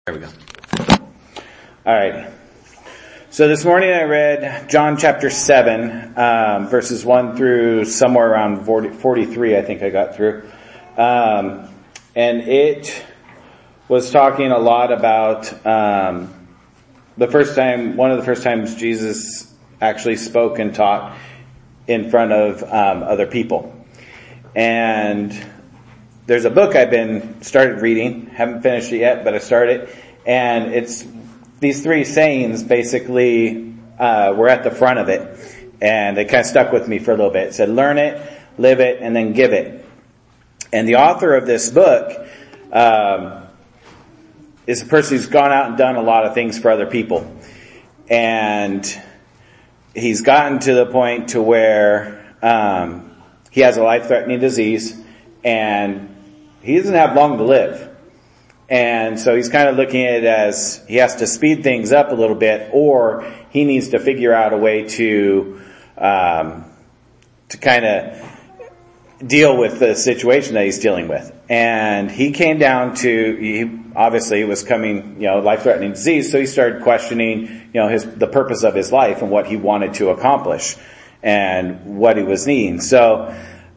There we go. All right. So this morning I read John chapter 7, verses 1 through somewhere around 43, I think I got through. And it was talking a lot about one of the first times Jesus actually spoke and taught in front of other people. And there's a book I've started reading, haven't finished it yet, but I started, and it's these three sayings basically were at the front of it, and they kind of stuck with me for a little bit. It said, learn it, live it, and then give it. And the author of this book is a person who's gone out and done a lot of things for other people. And he's gotten to the point to where he has a life-threatening disease, and he doesn't have long to live. And so he's kind of looking at it as he has to speed things up a little bit, or he needs to figure out a way to kind of deal with the situation that he's dealing with. And he came down to, he obviously was coming, life-threatening disease, so he started questioning, the purpose of his life and what he wanted to accomplish and what he was needing. So,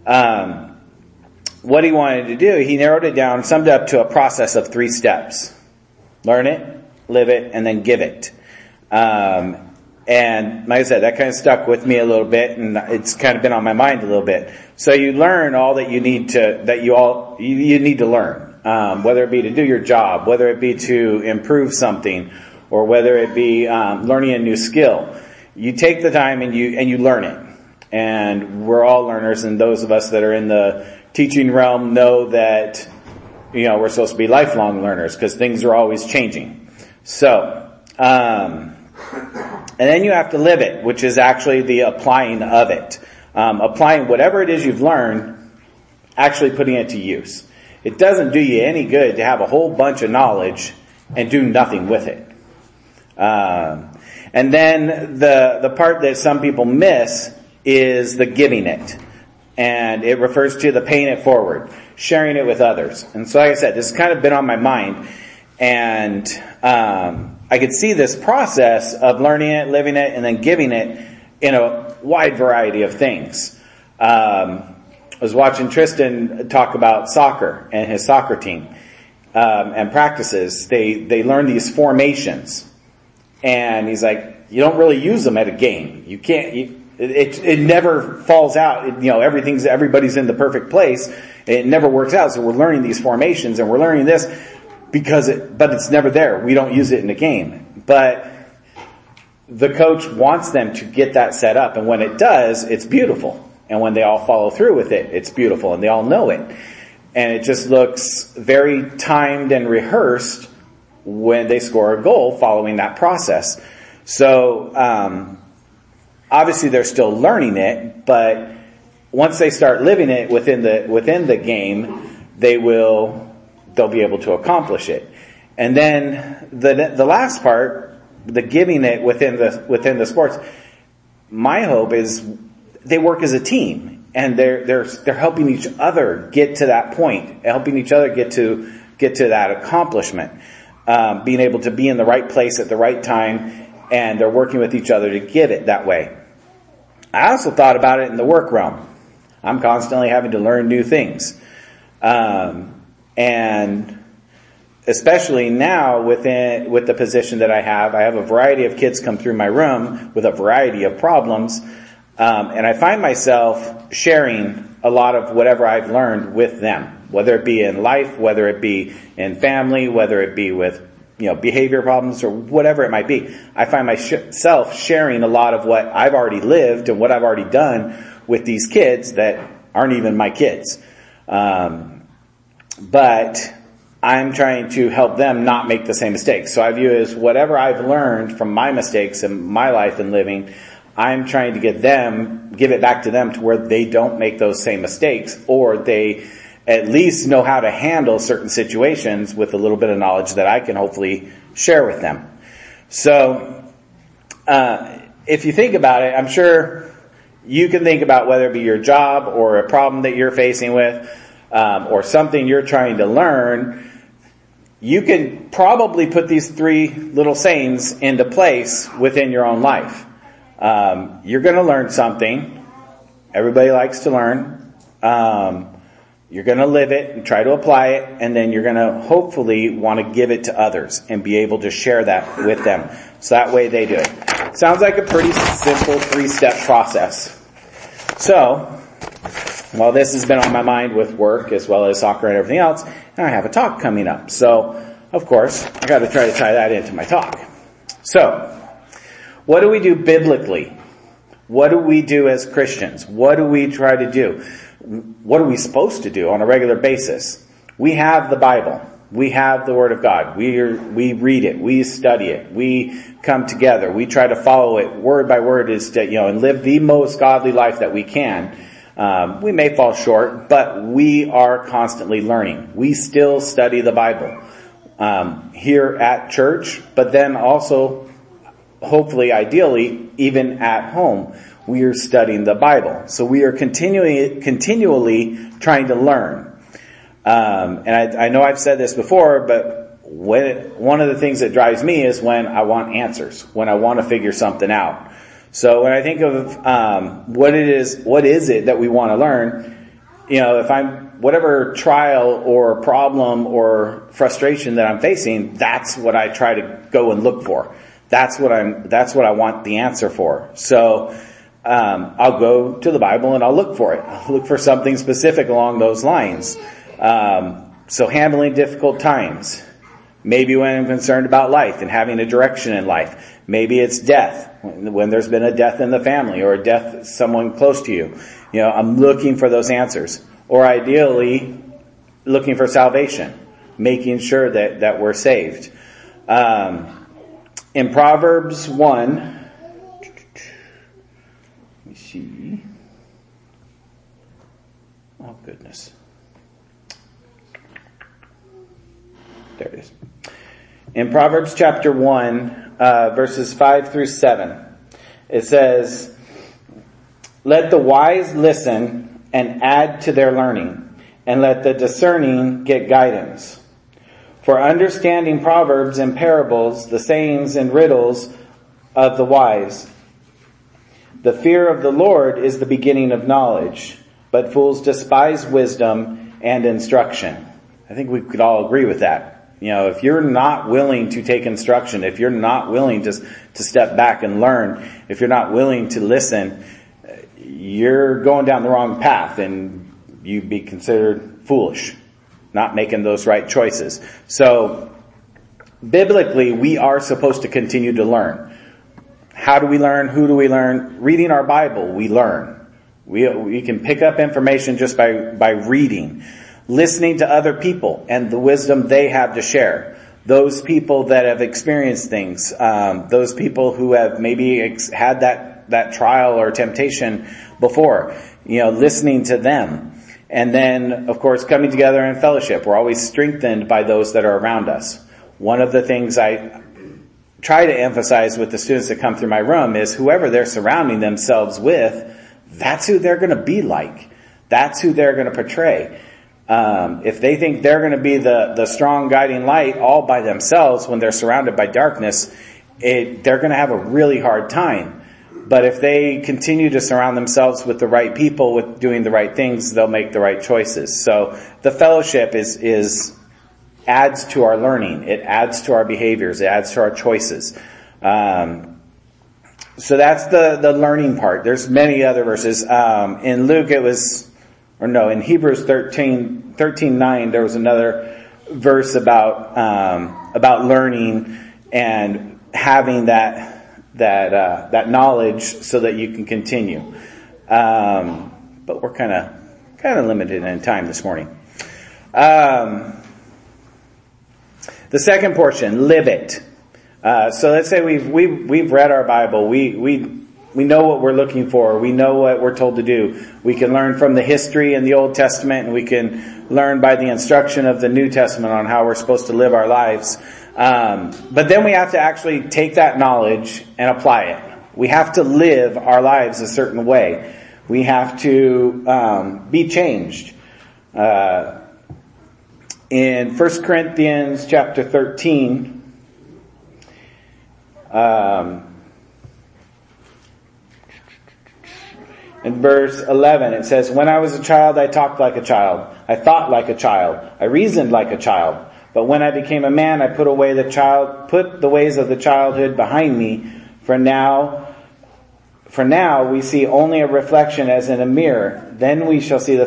what he wanted to do, he narrowed it down, summed it up to a process of 3 steps. Learn it, live it, and then give it. And like I said, that kind of stuck with me a little bit, and it's kind of been on my mind a little bit. So you learn all that you need to learn, whether it be to do your job, whether it be to improve something, or whether it be learning a new skill. You take the time and you learn it. And we're all learners, and those of us that are in the teaching realm know that, we're supposed to be lifelong learners because things are always changing. So, and then you have to live it, which is actually the applying of it. Applying whatever it is you've learned, actually putting it to use. It doesn't do you any good to have a whole bunch of knowledge and do nothing with it. And then the part that some people miss is the giving it. And it refers to the paying it forward, sharing it with others. And so like I said, this has kind of been on my mind. And I could see this process of learning it, living it, and then giving it in a wide variety of things. I was watching Tristan talk about soccer and his soccer team and practices. They learn these formations. And he's like, you don't really use them at a game. You can't... It never falls out. Everybody's in the perfect place. It never works out. So we're learning these formations and we're learning this but it's never there. We don't use it in the game. But the coach wants them to get that set up. And when it does, it's beautiful. And when they all follow through with it, it's beautiful and they all know it. And it just looks very timed and rehearsed when they score a goal following that process. So, obviously they're still learning it, but once they start living it within the game, they'll be able to accomplish it. And then the last part, the giving it within the sports, my hope is they work as a team and they're helping each other get to that point, helping each other get to that accomplishment, being able to be in the right place at the right time. And they're working with each other to give it that way. I also thought about it in the work realm. I'm constantly having to learn new things. And especially now with the position that I have a variety of kids come through my room with a variety of problems. And I find myself sharing a lot of whatever I've learned with them, whether it be in life, whether it be in family, whether it be with behavior problems or whatever it might be. I find myself sharing a lot of what I've already lived and what I've already done with these kids that aren't even my kids. But I'm trying to help them not make the same mistakes. So I view it as whatever I've learned from my mistakes in my life and living, I'm trying to give it back to them to where they don't make those same mistakes, or they at least know how to handle certain situations with a little bit of knowledge that I can hopefully share with them. So, if you think about it, I'm sure you can think about whether it be your job or a problem that you're facing with, or something you're trying to learn. you can probably put these 3 little sayings into place within your own life. You're going to learn something. Everybody likes to learn. You're going to live it and try to apply it, and then you're going to hopefully want to give it to others and be able to share that with them. So that way they do it. Sounds like a pretty simple 3-step process. So, while this has been on my mind with work as well as soccer and everything else, and I have a talk coming up. So, of course, I got to try to tie that into my talk. So, what do we do biblically? What do we do as Christians? What do we try to do? What are we supposed to do on a regular basis? We have the Bible. We have the Word of God. We read it. We study it. We come together. We try to follow it word by word and live the most godly life that we can. We may fall short, but we are constantly learning. We still study the Bible here at church, but then also, hopefully, ideally, even at home, we are studying the Bible. So we are continually trying to learn. And I know I've said this before, but one of the things that drives me is when I want answers, when I want to figure something out. So when I think of what is it that we want to learn, if I'm whatever trial or problem or frustration that I'm facing, that's what I try to go and look for. That's what I want the answer for. So I'll go to the Bible and I'll look for it. I'll look for something specific along those lines. So handling difficult times. Maybe when I'm concerned about life and having a direction in life. Maybe it's death, when there's been a death in the family or a death someone close to you. I'm looking for those answers. Or ideally, looking for salvation. Making sure that we're saved. In Proverbs 1, let me see. Oh, goodness. There it is. In Proverbs chapter 1, verses 5 through 7, it says, "Let the wise listen and add to their learning, and let the discerning get guidance. For understanding proverbs and parables, the sayings and riddles of the wise. The fear of the Lord is the beginning of knowledge, but fools despise wisdom and instruction." I think we could all agree with that. If you're not willing to take instruction, if you're not willing to step back and learn, if you're not willing to listen, you're going down the wrong path and you'd be considered foolish, not making those right choices. So, biblically, we are supposed to continue to learn. How do we learn? Who do we learn? Reading our Bible, we learn. We can pick up information just by reading. Listening to other people and the wisdom they have to share. Those people that have experienced things. Those people who have maybe had that trial or temptation before. Listening to them. And then, of course, coming together in fellowship. We're always strengthened by those that are around us. One of the things I try to emphasize with the students that come through my room is whoever they're surrounding themselves with, that's who they're going to be like. That's who they're going to portray. If they think they're going to be the strong guiding light all by themselves when they're surrounded by darkness, they're going to have a really hard time. But if they continue to surround themselves with the right people, with doing the right things, they'll make the right choices. So the fellowship adds to our learning. It adds to our behaviors. It adds to our choices. So that's the learning part. There's many other verses. In Luke in Hebrews 13:9, there was another verse about learning and having that knowledge so that you can continue. But we're kind of limited in time this morning. The second portion, live it. So let's say we've read our Bible. We know what we're looking for. We know what we're told to do. We can learn from the history in the Old Testament, and we can learn by the instruction of the New Testament on how we're supposed to live our lives. But then we have to actually take that knowledge and apply it. We have to live our lives a certain way. We have to be changed. In 1 Corinthians chapter 13, in verse 11, it says, "When I was a child, I talked like a child. I thought like a child. I reasoned like a child. But when I became a man, I put the ways of the childhood behind me. For now we see only a reflection as in a mirror. Then we shall see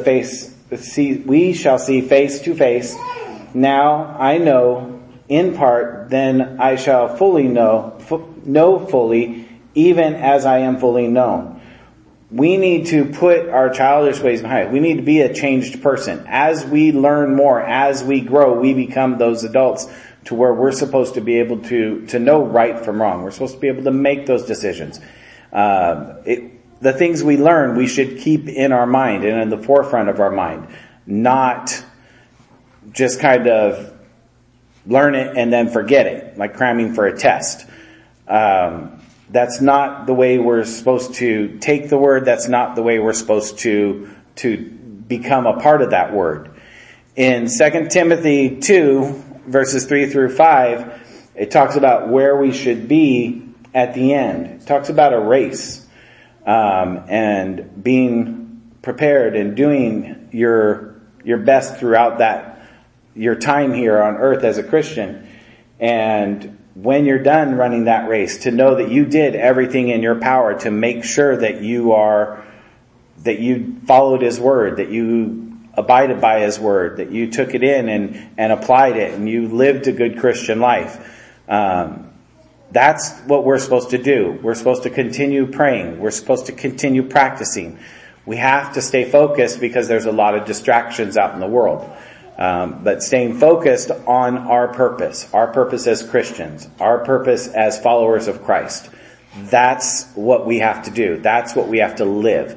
face to face. Now I know in part, then I shall fully know fully, even as I am fully known." We need to put our childish ways behind. We need to be a changed person. As we learn more, as we grow, we become those adults to where we're supposed to be able to know right from wrong. We're supposed to be able to make those decisions. The things we learn, we should keep in our mind and in the forefront of our mind, not just kind of learn it and then forget it, like cramming for a test. That's not the way we're supposed to take the word. That's not the way we're supposed to become a part of that word. In 2 Timothy 2, verses 3 through 5, it talks about where we should be at the end. It talks about a race, and being prepared and doing your best throughout your time here on earth as a Christian. And when you're done running that race, to know that you did everything in your power to make sure that you followed His word, that you abided by His word, that you took it in and applied it, and you lived a good Christian life. That's what we're supposed to do. We're supposed to continue praying. We're supposed to continue practicing. We have to stay focused because there's a lot of distractions out in the world. But staying focused on our purpose as Christians, our purpose as followers of Christ. That's what we have to do. That's what we have to live.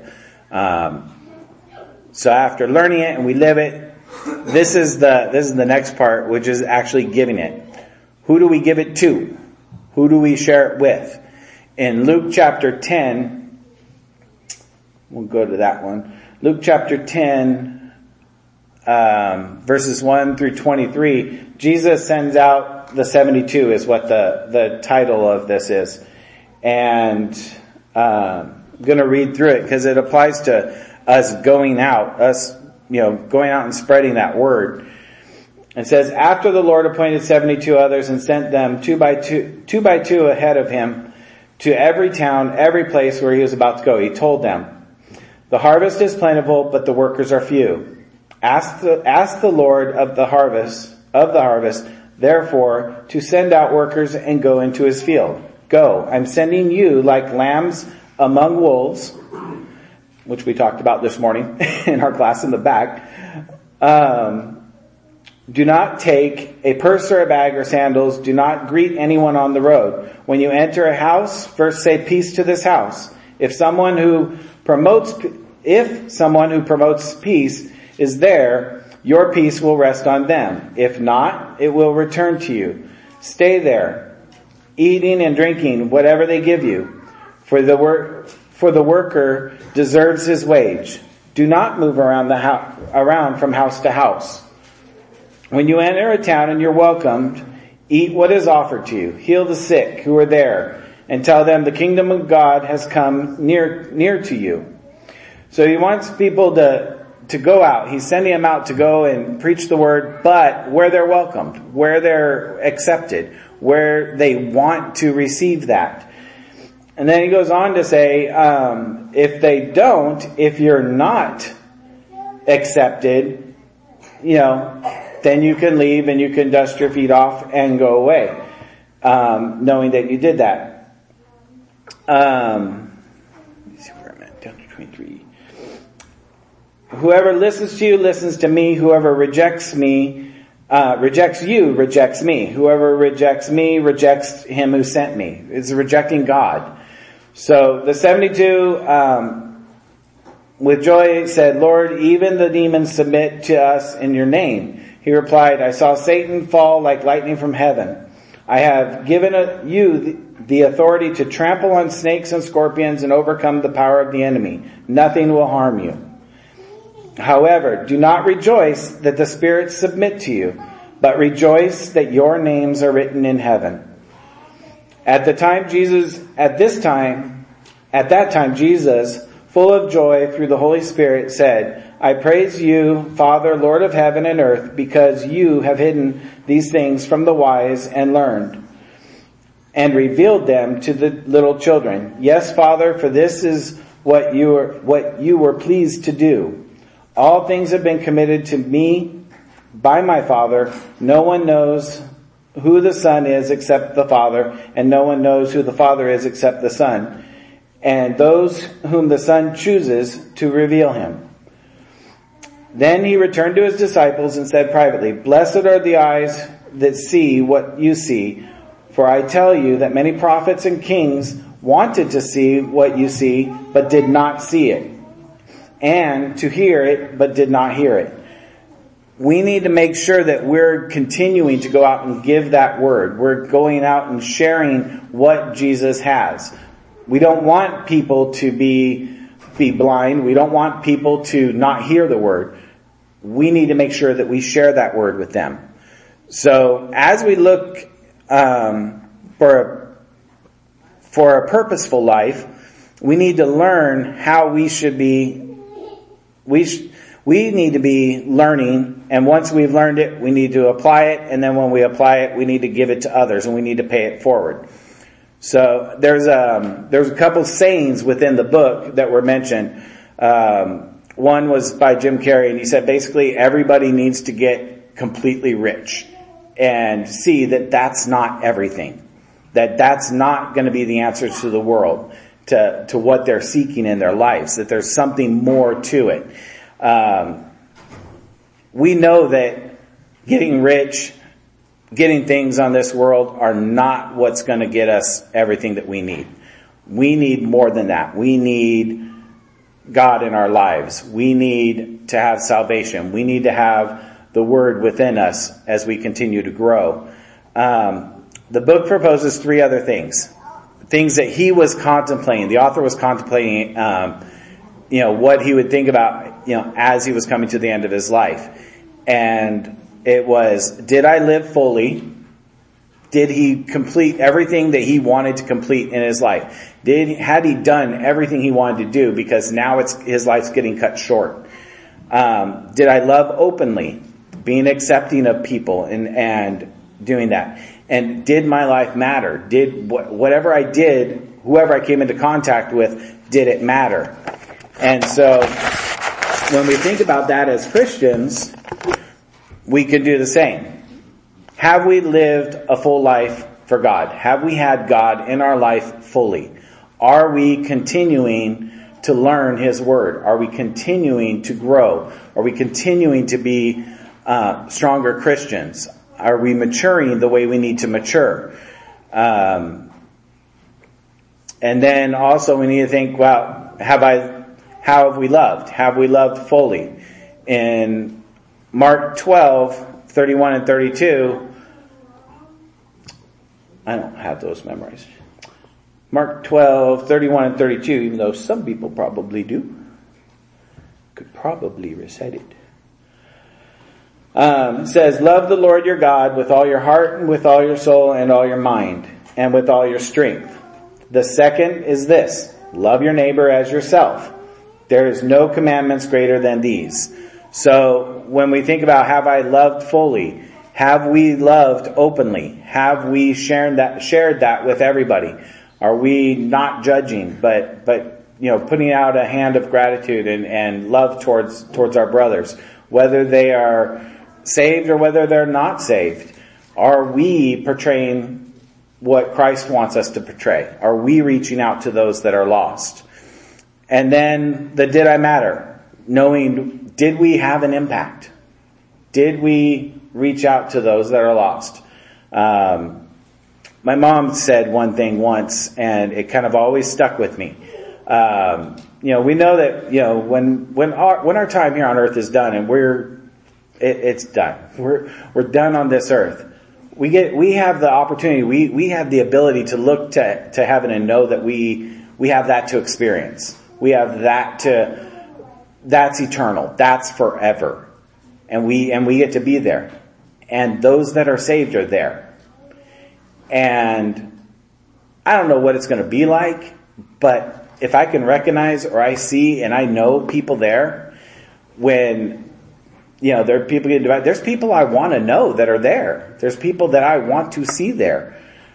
So after learning it and we live it, this is the next part, which is actually giving it. Who do we give it to? Who do we share it with? In Luke chapter 10, we'll go to that one. Luke chapter 10, verses 1 through 23, Jesus sends out the 72 is what the title of this is. And I'm going to read through it because it applies to us going out and spreading that word. It says, "After the Lord appointed 72 others and sent them two by two ahead of him to every town, every place where he was about to go, he told them, 'The harvest is plentiful, but the workers are few. Ask the Lord of the harvest, therefore, to send out workers and go into his field. Go, I'm sending you like lambs among wolves,'" which we talked about this morning in our class in the back. "Do not take a purse or a bag or sandals. Do not greet anyone on the road. When you enter a house, first say peace to this house. If someone who promotes peace is there, your peace will rest on them. If not, it will return to you. Stay there, eating and drinking whatever they give you, for the worker deserves his wage. Do not move around from house to house. When you enter a town and you're welcomed, eat what is offered to you. Heal the sick who are there, and tell them the kingdom of God has come near to you." So he wants people to go out. He's sending them out to go and preach the word, but where they're welcomed, where they're accepted, where they want to receive that. And then he goes on to say, if you're not accepted, then you can leave and you can dust your feet off and go away, knowing that you did that. Let me see where I'm at, down to 23. "Whoever listens to you listens to me. Whoever rejects you rejects me. Whoever rejects me rejects him who sent me." It's rejecting God. So the 72, with joy said, "Lord, even the demons submit to us in your name." He replied, "I saw Satan fall like lightning from heaven. I have given you the authority to trample on snakes and scorpions and overcome the power of the enemy. Nothing will harm you." However, do not rejoice that the spirits submit to you, but rejoice that your names are written in heaven. At that time, Jesus, full of joy through the Holy Spirit, said, I praise you, Father, Lord of heaven and earth, because you have hidden these things from the wise and learned, and revealed them to the little children. Yes, Father, for this is what you were pleased to do. All things have been committed to me by my Father. No one knows who the Son is except the Father, and no one knows who the Father is except the Son, and those whom the Son chooses to reveal him. Then he returned to his disciples and said privately, Blessed are the eyes that see what you see, for I tell you that many prophets and kings wanted to see what you see, but did not see it, and to hear it, but did not hear it. We need to make sure that we're continuing to go out and give that word. We're going out and sharing what Jesus has. We don't want people to be blind. We don't want people to not hear the word. We need to make sure that we share that word with them. So as we look for a purposeful life, we need to learn how we should be. We need to be learning, and once we've learned it, we need to apply it, and then when we apply it, we need to give it to others, and we need to pay it forward. So there's a couple sayings within the book that were mentioned. One was by Jim Carrey, and he said basically everybody needs to get completely rich and see that that's not everything. That's not going to be the answers to the world, to what they're seeking in their lives, that there's something more to it. We know that getting rich, getting things on this world are not what's going to get us everything that we need. We need more than that. We need God in our lives. We need to have salvation. We need to have the word within us as we continue to grow. The book proposes three other things that he was contemplating. The author was contemplating, what he would think about, as he was coming to the end of his life. And it was, did I live fully? Did he complete everything that he wanted to complete in his life? Had he done everything he wanted to do? Because now his life's getting cut short. Did I love openly? Being accepting of people and doing that. And did my life matter? Did whatever I did, whoever I came into contact with, did it matter? And so when we think about that as Christians, we can do the same. Have we lived a full life for God? Have we had God in our life fully? Are we continuing to learn His Word? Are we continuing to grow? Are we continuing to be stronger Christians? Are we maturing the way we need to mature? And then also we need to think, well, how have we loved? Have we loved fully? In Mark 12:31 and 32, I don't have those memorized. Mark 12:31 and 32, even though some people probably do, could probably recite it. It says, love the Lord your God with all your heart and with all your soul and all your mind and with all your strength. The second is this, love your neighbor as yourself. There is no commandments greater than these. So when we think about have I loved fully, have we loved openly? Have we shared that with everybody? Are we not judging, but putting out a hand of gratitude and love towards our brothers, whether they are saved or whether they're not saved? Are we portraying what Christ wants us to portray? Are we reaching out to those that are lost? And then the did I matter? Knowing, did we have an impact? Did we reach out to those that are lost? My mom said one thing once, and it kind of always stuck with me. We know that, when our time here on earth is done and it's done. We're done on this earth. We have the opportunity, we have the ability to look to heaven and know that we have that to experience. We have that that's eternal. That's forever. And we get to be there. And those that are saved are there. And I don't know what it's going to be like, but if I can recognize or I see and I know people there, when, there are people getting divided, there's people I want to know that are there. There's people that I want to see there.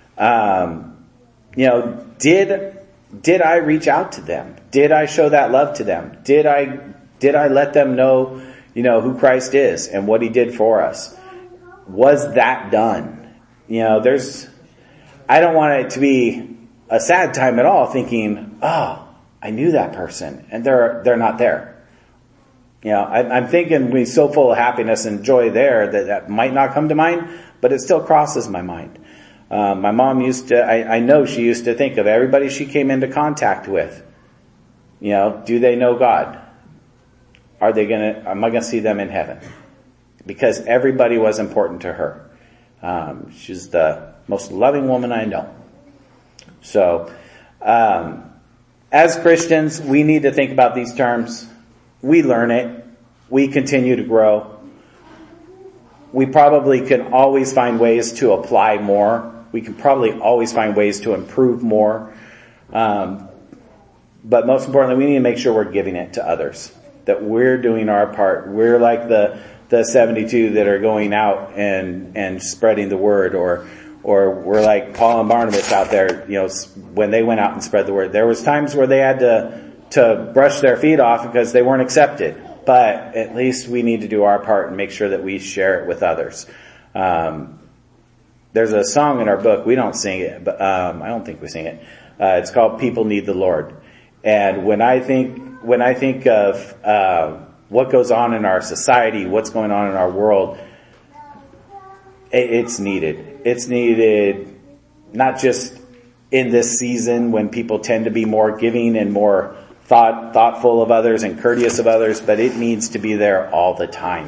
Did I reach out to them? Did I show that love to them? Did I let them know, who Christ is and what he did for us? Was that done? I don't want it to be a sad time at all thinking, oh, I knew that person and they're not there. I'm thinking we're so full of happiness and joy there that might not come to mind, but it still crosses my mind. My mom I know she used to think of everybody she came into contact with. Do they know God? Am I gonna see them in heaven? Because everybody was important to her. She's the most loving woman I know. So, as Christians, we need to think about these terms. We learn it. We continue to grow. We probably can always find ways to apply more. We can probably always find ways to improve more. But most importantly, we need to make sure we're giving it to others. That we're doing our part. We're like the 72 that are going out and spreading the word, or we're like Paul and Barnabas out there, when they went out and spread the word. There was times where they had to brush their feet off because they weren't accepted. But at least we need to do our part and make sure that we share it with others. There's a song in our book. We don't sing it, but I don't think we sing it. It's called "People Need the Lord." And when I think of what goes on in our society, what's going on in our world, it's needed. It's needed not just in this season when people tend to be more giving and more thoughtful of others and courteous of others, but it needs to be there all the time.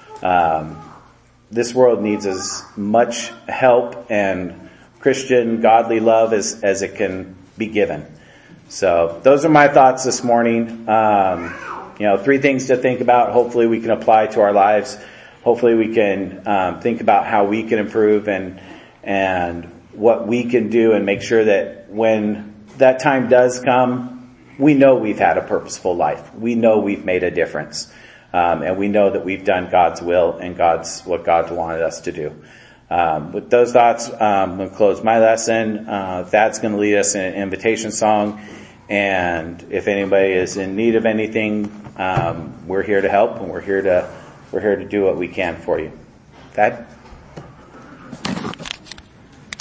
This world needs as much help and Christian godly love as it can be given. So those are my thoughts this morning. 3 things to think about. Hopefully we can apply to our lives. Hopefully we can think about how we can improve and what we can do and make sure that when that time does come, we know we've had a purposeful life. We know we've made a difference. And we know that we've done God's will and what God wanted us to do. With those thoughts, I'm going to close my lesson. Thad's going to lead us in an invitation song. And if anybody is in need of anything, we're here to help and we're here to do what we can for you. Thad?